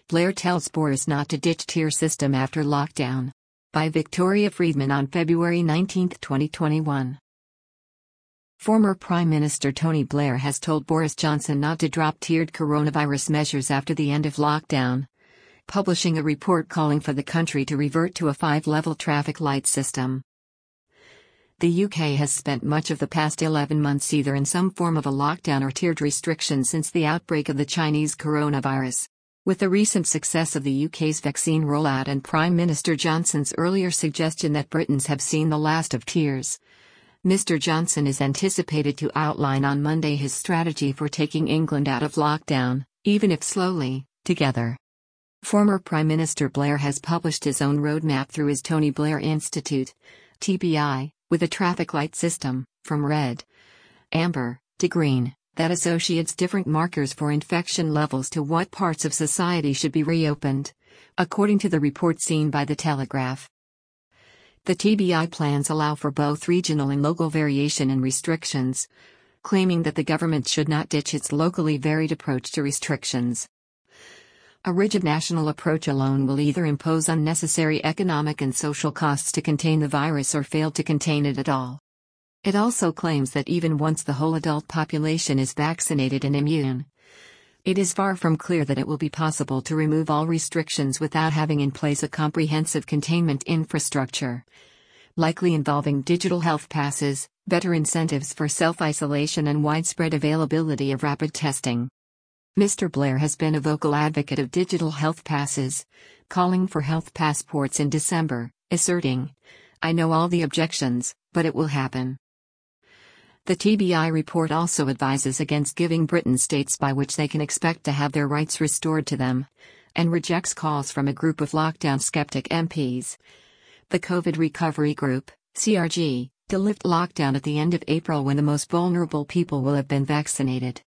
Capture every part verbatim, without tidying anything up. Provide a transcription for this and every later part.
Blair tells Boris not to ditch tier system after lockdown. By Victoria Friedman on February nineteenth, twenty twenty-one. Former Prime Minister Tony Blair has told Boris Johnson not to drop tiered coronavirus measures after the end of lockdown, publishing a report calling for the country to revert to a five-level traffic light system. The U K has spent much of the past eleven months either in some form of a lockdown or tiered restriction since the outbreak of the Chinese coronavirus. With the recent success of the U K's vaccine rollout and Prime Minister Johnson's earlier suggestion that Britons have seen the last of tiers, Mister Johnson is anticipated to outline on Monday his strategy for taking England out of lockdown, even if slowly, together. Former Prime Minister Blair has published his own roadmap through his Tony Blair Institute, T B I, with a traffic light system, from red, amber, to green, that associates different markers for infection levels to what parts of society should be reopened, according to the report seen by The Telegraph. The T B I plans allow for both regional and local variation in restrictions, claiming that the government should not ditch its locally varied approach to restrictions. A rigid national approach alone will either impose unnecessary economic and social costs to contain the virus or fail to contain it at all. It also claims that even once the whole adult population is vaccinated and immune, it is far from clear that it will be possible to remove all restrictions without having in place a comprehensive containment infrastructure, likely involving digital health passes, better incentives for self-isolation and widespread availability of rapid testing. Mister Blair has been a vocal advocate of digital health passes, calling for health passports in December, asserting, "I know all the objections, but it will happen." The T B I report also advises against giving Britons dates by which they can expect to have their rights restored to them, and rejects calls from a group of lockdown skeptic M Ps. The COVID Recovery Group, C R G, to lift lockdown at the end of April when the most vulnerable people will have been vaccinated.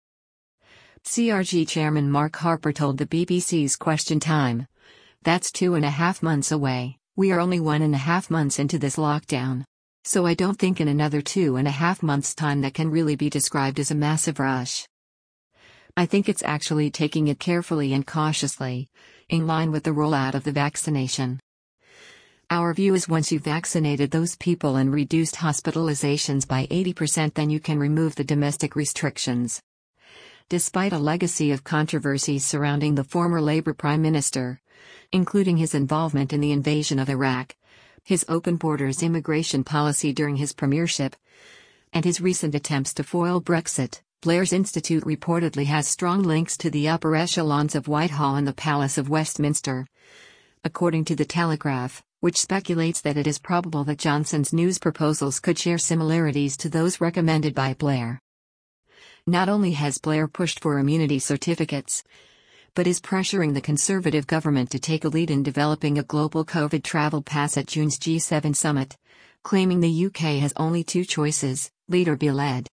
C R G Chairman Mark Harper told the B B C's Question Time, "That's two and a half months away. We are only one and a half months into this lockdown. So I don't think in another two and a half months' time that can really be described as a massive rush. I think it's actually taking it carefully and cautiously, in line with the rollout of the vaccination. Our view is once you've vaccinated those people and reduced hospitalizations by eighty percent, then you can remove the domestic restrictions." Despite a legacy of controversies surrounding the former Labour Prime Minister, including his involvement in the invasion of Iraq, his open borders immigration policy during his premiership, and his recent attempts to foil Brexit, Blair's Institute reportedly has strong links to the upper echelons of Whitehall and the Palace of Westminster, according to The Telegraph, which speculates that it is probable that Johnson's news proposals could share similarities to those recommended by Blair. Not only has Blair pushed for immunity certificates, but is pressuring the Conservative government to take a lead in developing a global COVID travel pass at June's G seven summit, claiming the U K has only two choices: lead or be led.